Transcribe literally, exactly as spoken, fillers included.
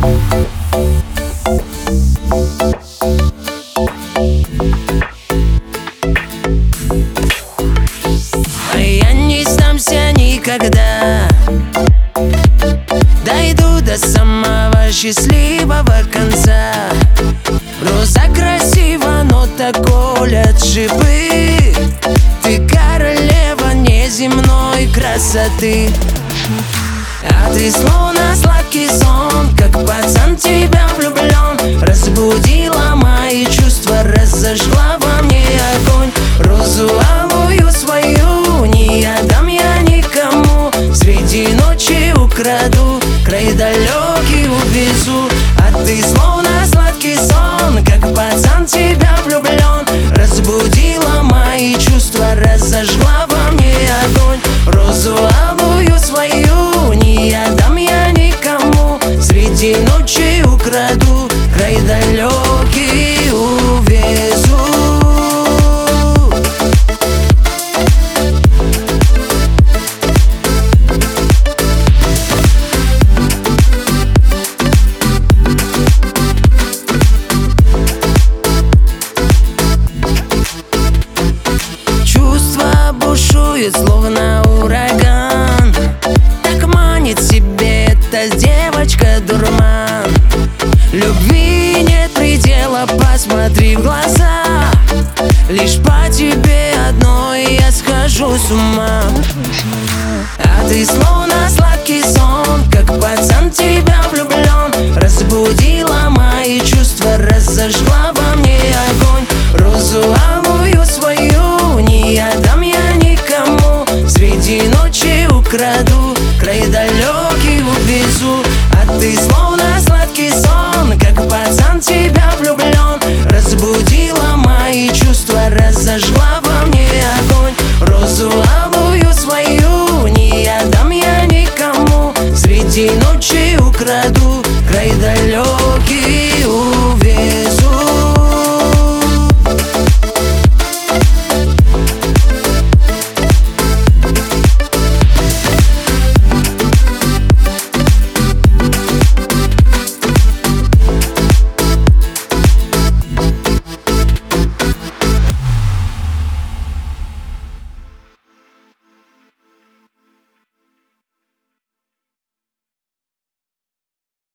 Я не сдамся никогда, дойду до самого счастливого конца. Роза красива, но так колят шипы. Ты королева неземной красоты, а ты словно сладкий сон, как пацан в тебя влюблен. Разбудила мои чувства, разожгла во мне огонь. Розу алую свою не отдам я никому. Среди ночи украду, край далекий увезу. А ты словно сладкий сон, как пацан в тебя влюблен. Разбудила мои чувства, разожгла во мне огонь. Розу алую свою не отдам я никому. Среди ночи украду, край далекий увезу. Чувства бушуют, словно ураган. Так манит себе эта девочка дурман. Любви нет предела, посмотри в глаза. Лишь по тебе одной я схожу с ума. А ты словно сладкий сон, как пацан в тебя влюблен. Разбудила мои чувства, разожгла во мне огонь. Розу алую свою не отдам я никому. Среди ночи украду, край далекий увезу. А ты словно сладкий сон, как пацан в тебя влюблен. Разбудила мои чувства, разожгла во мне огонь. Розу алую свою не отдам я никому. Среди ночи украду, край далекий